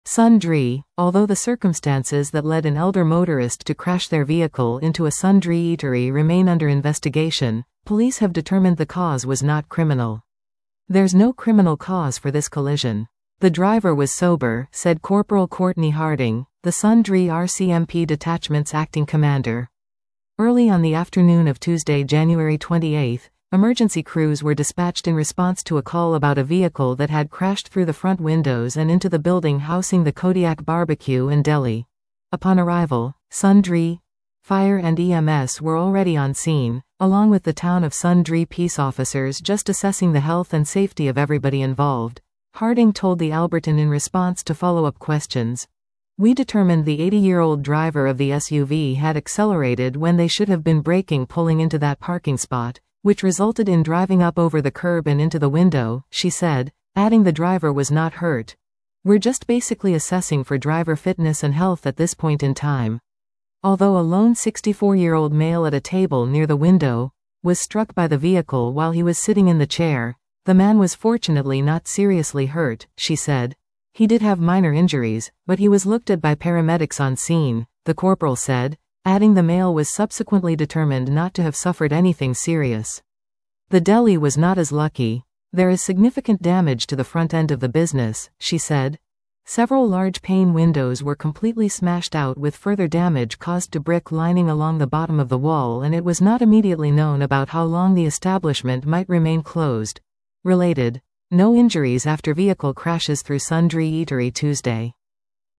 Sundry. Although the circumstances that led an elder motorist to crash their vehicle into a Sundry eatery remain under investigation, police have determined the cause was not criminal. There's no criminal cause for this collision. The driver was sober, said Corporal Courtney Harding, the Sundry RCMP detachment's acting commander. Early on the afternoon of Tuesday, January 28, emergency crews were dispatched in response to a call about a vehicle that had crashed through the front windows and into the building housing the Kodiak Barbecue and Deli. Upon arrival, Sundry, fire and EMS were already on scene, along with the town of Sundry peace officers just assessing the health and safety of everybody involved. Harding told the Alberton in response to follow-up questions. We determined the 80-year-old driver of the SUV had accelerated when they should have been braking pulling into that parking spot, which resulted in driving up over the curb and into the window, she said, adding the driver was not hurt. We're just basically assessing for driver fitness and health at this point in time. Although a lone 64-year-old male at a table near the window was struck by the vehicle while he was sitting in the chair, the man was fortunately not seriously hurt, she said. He did have minor injuries, but he was looked at by paramedics on scene, the corporal said, adding the male was subsequently determined not to have suffered anything serious. The deli was not as lucky. There is significant damage to the front end of the business, she said. Several large pane windows were completely smashed out with further damage caused to brick lining along the bottom of the wall, and it was not immediately known about how long the establishment might remain closed. Related. No injuries after vehicle crashes through Sundry Eatery Tuesday.